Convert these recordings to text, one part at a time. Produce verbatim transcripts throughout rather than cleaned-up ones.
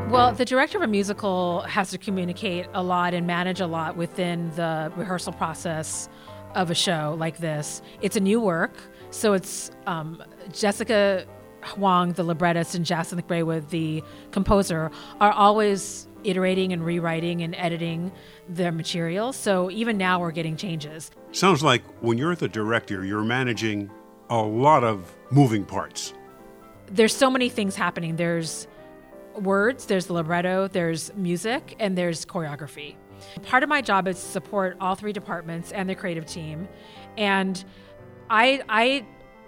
Well, the director of a musical has to communicate a lot and manage a lot within the rehearsal process of a show like this. It's a new work, so it's um, Jessica Huang, the librettist, and Jason Graywood, the composer, are always iterating and rewriting and editing their material. So even now we're getting changes. Sounds like when you're the director, you're managing a lot of moving parts. There's so many things happening. There's words, there's the libretto, there's music, and there's choreography. Part of my job is to support all three departments and the creative team. And I, I,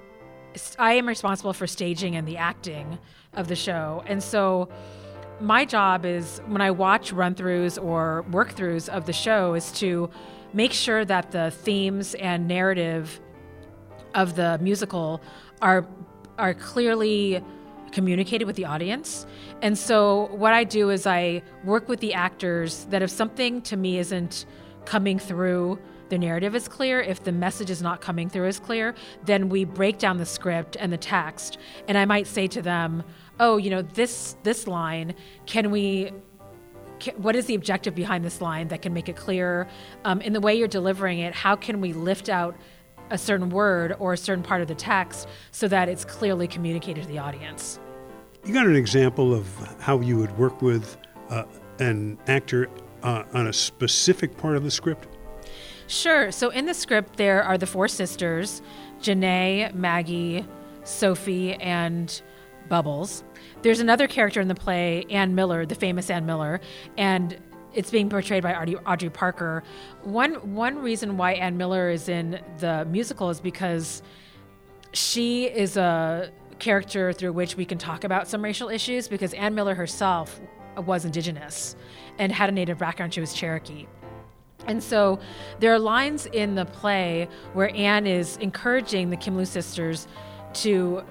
I am responsible for staging and the acting of the show. And so my job is, when I watch run-throughs or work-throughs of the show, is to make sure that the themes and narrative of the musical are are clearly communicated with the audience. And so what I do is I work with the actors that if something to me isn't coming through, the narrative is clear, if the message is not coming through as clear, then we break down the script and the text. And I might say to them, oh, you know, this this line, can we, can, what is the objective behind this line that can make it clear? Um, in the way you're delivering it, how can we lift out a certain word or a certain part of the text so that it's clearly communicated to the audience? You got an example of how you would work with uh, an actor uh, on a specific part of the script? Sure. So in the script, there are the four sisters, Janae, Maggie, Sophie, and Bubbles. There's another character in the play, Ann Miller, the famous Ann Miller, and it's being portrayed by Audrey, Audrey Parker. One one reason why Ann Miller is in the musical is because she is a character through which we can talk about some racial issues, because Ann Miller herself was Indigenous and had a Native background. She was Cherokee. And so there are lines in the play where Anne is encouraging the Kim-Lu sisters to,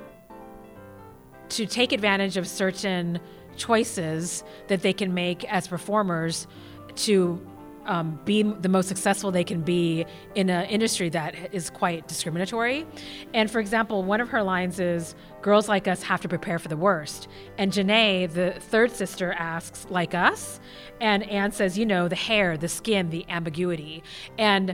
to take advantage of certain choices that they can make as performers to um, be the most successful they can be in an industry that is quite discriminatory. And for example, one of her lines is, girls like us have to prepare for the worst. And Janae, the third sister, asks, like us? And Anne says, you know, the hair, the skin, the ambiguity. And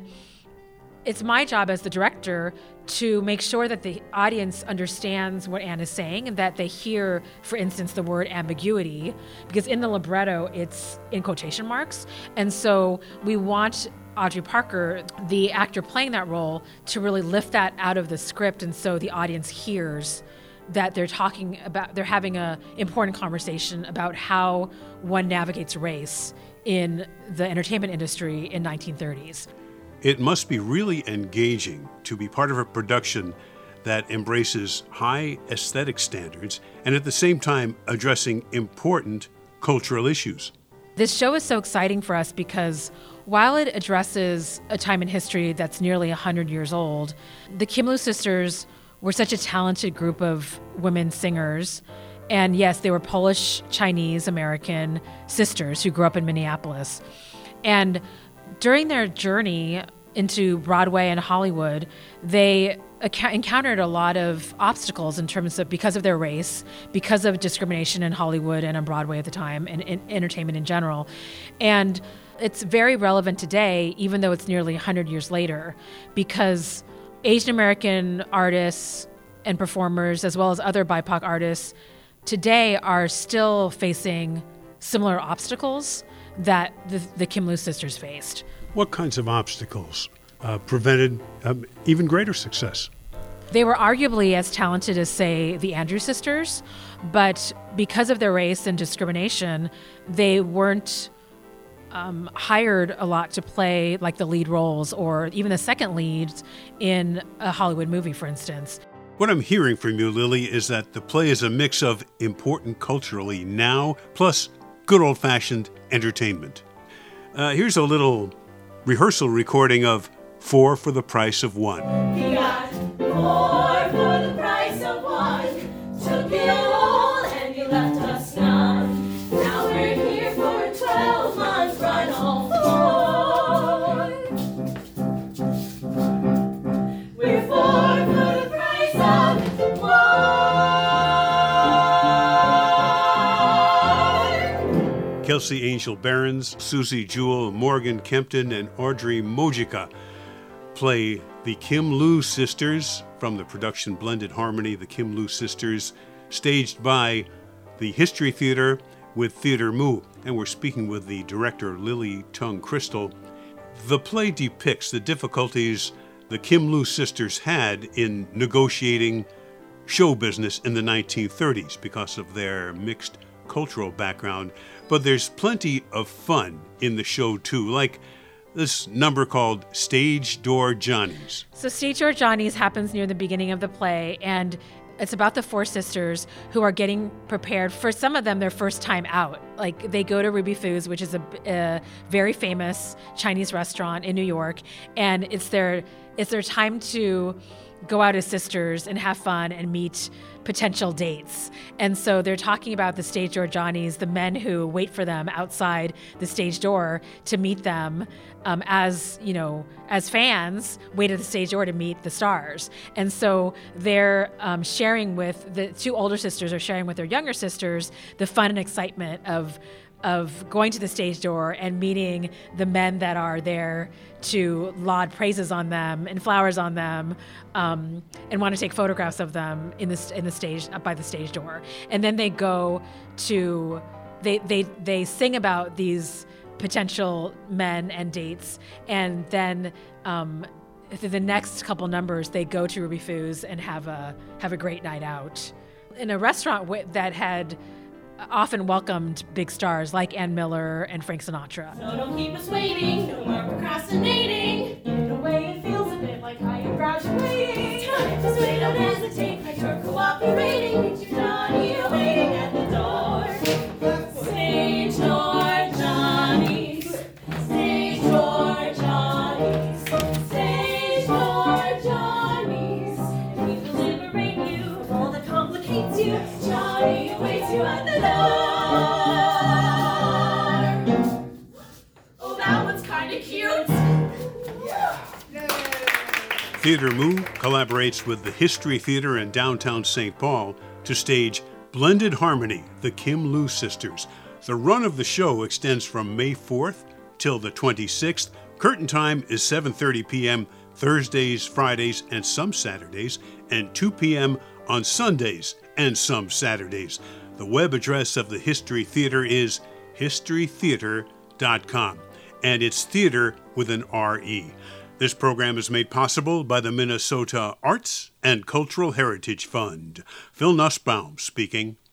it's my job as the director to make sure that the audience understands what Anne is saying and that they hear, for instance, the word ambiguity, because in the libretto, it's in quotation marks. And so we want Audrey Parker, the actor playing that role, to really lift that out of the script, and so the audience hears that they're talking about, they're having a important conversation about how one navigates race in the entertainment industry in nineteen thirties. It must be really engaging to be part of a production that embraces high aesthetic standards and at the same time addressing important cultural issues. This show is so exciting for us because while it addresses a time in history that's nearly one hundred years old, the Kim-Lu sisters were such a talented group of women singers. And yes, they were Polish, Chinese, American sisters who grew up in Minneapolis. And during their journey into Broadway and Hollywood, they ac- encountered a lot of obstacles in terms of, because of their race, because of discrimination in Hollywood and on Broadway at the time, and in entertainment in general. And it's very relevant today, even though it's nearly one hundred years later, because Asian American artists and performers, as well as other B I P O C artists, today are still facing similar obstacles that the, the Kim-Lu sisters faced. What kinds of obstacles uh, prevented um, even greater success? They were arguably as talented as, say, the Andrews sisters, but because of their race and discrimination, they weren't um, hired a lot to play like the lead roles or even the second leads in a Hollywood movie, for instance. What I'm hearing from you, Lily, is that the play is a mix of important culturally now plus good old-fashioned entertainment. Uh, here's a little rehearsal recording of Four for the Price of One. He got four for the price of one. Took it all and he left us none. Now we're here for a twelve-month run, all four. We're four for the price of one. Kelsey Angel Barons, Susie Jewell, Morgan Kempton, and Audrey Mojica play the Kim Loo Sisters from the production Blended Harmony, the Kim Loo Sisters, staged by the History Theater with Theater Mu. And we're speaking with the director, Lily Tung Crystal. The play depicts the difficulties the Kim Loo sisters had in negotiating show business in the nineteen thirties because of their mixed cultural background. But there's plenty of fun in the show too, like this number called Stage Door Johnnies. So Stage Door Johnnies happens near the beginning of the play, and it's about the four sisters who are getting prepared for, some of them, their first time out. Like, they go to Ruby Foo's, which is a, a very famous Chinese restaurant in New York, and it's their it's their time to go out as sisters and have fun and meet potential dates. And so they're talking about the stage door Johnnies, the men who wait for them outside the stage door to meet them, um, as, you know, as fans wait at the stage door to meet the stars. And so they're um, sharing with, the two older sisters are sharing with their younger sisters the fun and excitement of of going to the stage door and meeting the men that are there to laud praises on them and flowers on them, um, and want to take photographs of them in the in the stage by the stage door. And then they go to they they they sing about these potential men and dates, and then um, through the next couple numbers they go to Ruby Foo's and have a have a great night out in a restaurant w- that had often welcomed big stars like Ann Miller and Frank Sinatra. So don't keep us waiting, no more procrastinating. In a way it feels a bit like higher graduating. Time to sway, don't hesitate, like you're cooperating. Meet you Johnny, you're waiting at the door. Stage door Johnnies, stage door Johnnies, stage door Johnnies. If we can liberate you of all that complicates you, Johnny awaits you at the door. Oh, that one's kind of cute. Theater Mu collaborates with the History Theater in downtown Saint Paul to stage Blended Harmony, the Kim Loo Sisters. The run of the show extends from May fourth till the twenty-sixth. Curtain time is seven thirty p.m. Thursdays, Fridays, and some Saturdays, and two p.m. on Sundays and some Saturdays. The web address of the History Theater is history theater dot com, and it's theater with an R E. This program is made possible by the Minnesota Arts and Cultural Heritage Fund. Phil Nussbaum speaking.